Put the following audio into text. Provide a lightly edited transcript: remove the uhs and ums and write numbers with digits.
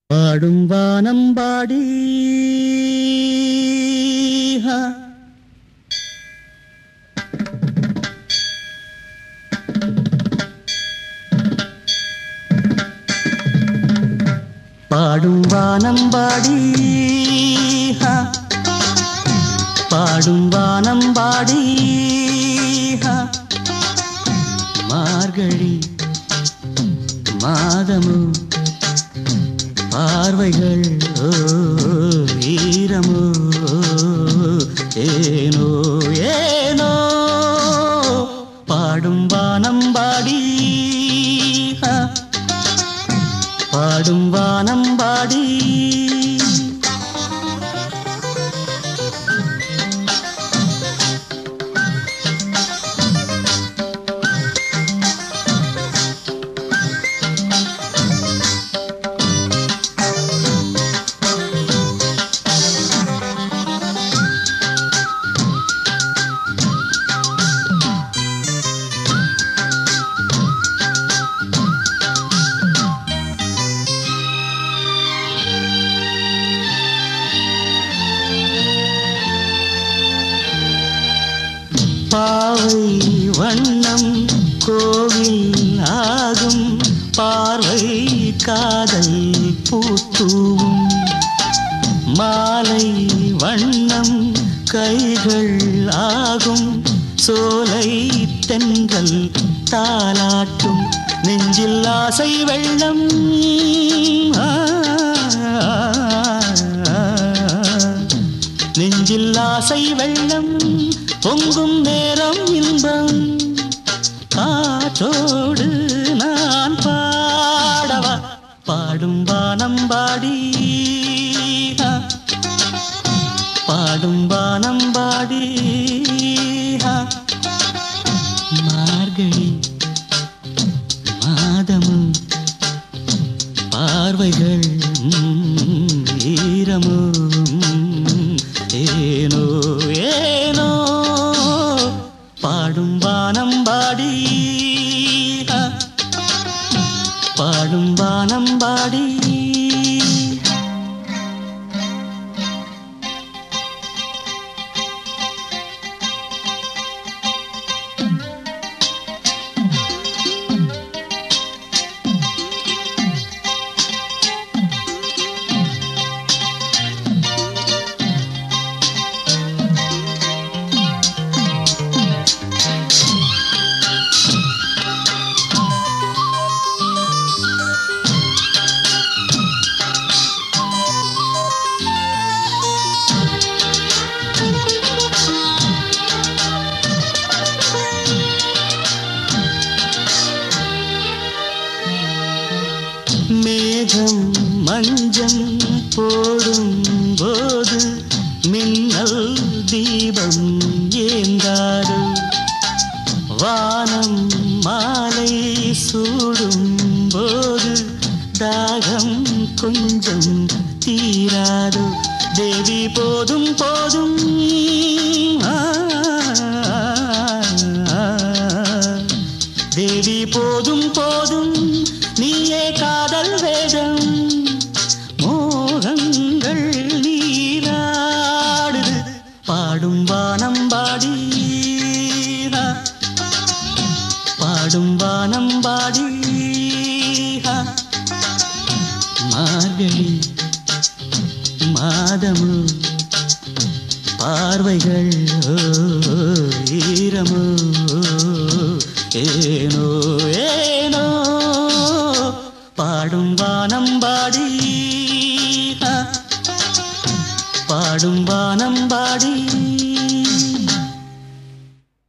பாடும் வானம்பாடி பாடும் வானம்பாடி பாடும் வானம்பாடி மார்கழி மாதமோ பார்வைகள் ஈரமோ ஏனோ ஏனோ பாடும் வானம்பாடி பாடும் வானம்பாடி பாவை வண்ணம் கோவில் ஆகும் பார்வை காதல் பூத்தூவும் மாலை வண்ணம் கைகள் ஆகும் சோலை தென்றல் தாலாட்டும் நெஞ்சில் ஆசை வெள்ளம் நெஞ்சில் ஆசை வெள்ளம் பொங்கும் நேரம் இன்பம் காற்றோடு நான் பாடவா பாடும் வானம்பாடி பாடும் வானம்பாடி மார்கழி மாதமும் பார்வைகள் ஈரமோ ஏனோ ஏனோ பாடும் வானம்பாடி பாடும் வானம்பாடி மேகம் மஞ்சம் போடும் போது மின்னல் தீபம் ஏந்தாது வானம் மாலை சூடும் போது தாகம் கொஞ்சம் தீராது தேவி போதும் போதும் தேவி போதும் போதும் நீயே காதல் வேதம் மோகங்கள் நீராடுது பாடும் வானம்பாடி பாடும் வானம்பாடி மார்கழி மாதமோ பார்வைகள் ஈரமோ ஏனோ ஏனோ பாடும் வானம்பாடி பாடும் வானம்பாடி